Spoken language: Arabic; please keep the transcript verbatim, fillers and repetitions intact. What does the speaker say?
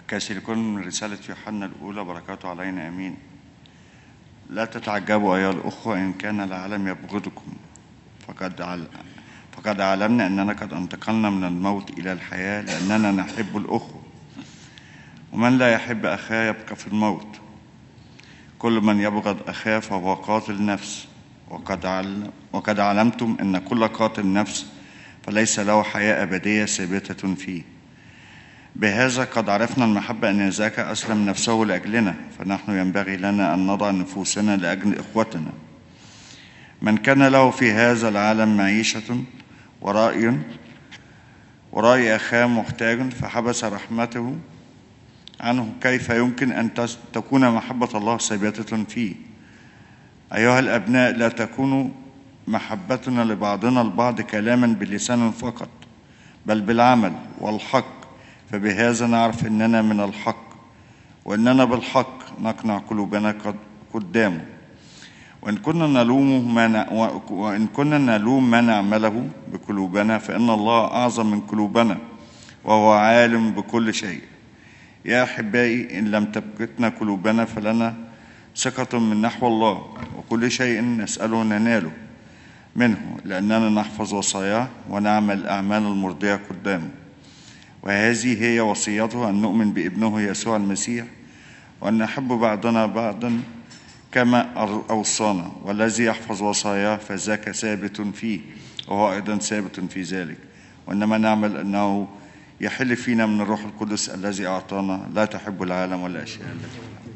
كاسلكون من رسالة يوحنا الأولى، بركاته علينا آمين. لا تتعجبوا أيها الأخوة إن كان العالم يبغضكم، فقد عل... فقد علمنا أننا قد انتقلنا من الموت إلى الحياة لأننا نحب الأخوة، ومن لا يحب أخاه يبقى في الموت. كل من يبغض أخاه فهو قاتل نفس، وقد, عل... وقد علمتم أن كل قاتل نفس فليس له حياة أبدية ثابتة فيه. بهذا قد عرفنا المحبة أن ذاك أسلم نفسه لأجلنا، فنحن ينبغي لنا أن نضع نفوسنا لأجل إخوتنا. من كان له في هذا العالم معيشة ورأي ورأي أخاه محتاج فحبس رحمته عنه، كيف يمكن أن تكون محبة الله ثابتة فيه؟ أيها الأبناء، لا تكون محبتنا لبعضنا البعض كلاما باللسان فقط، بل بالعمل والحق، فبهذا نعرف أننا من الحق، وأننا بالحق نقنع قلوبنا قدامه. وإن كنا نلوم ما وإن كنا نلوم ما نعمله بقلوبنا، فإن الله أعظم من قلوبنا وهو عالم بكل شيء. يا أحبائي، إن لم تبكتنا قلوبنا فلنا ثقة من نحو الله، وكل شيء نسأله نناله منه، لأننا نحفظ وصاياه ونعمل الأعمال المرضية قدامه. وهذه هي وصيته، أن نؤمن بابنه يسوع المسيح، وأن نحب بعضنا بعضا كما أوصانا. والذي يحفظ وصاياه فذاك ثابت فيه، وهو أيضا ثابت في ذلك. وإنما نعمل أنه يحل فينا من الروح القدس الذي أعطانا. لا تحب العالم ولا أشياء التي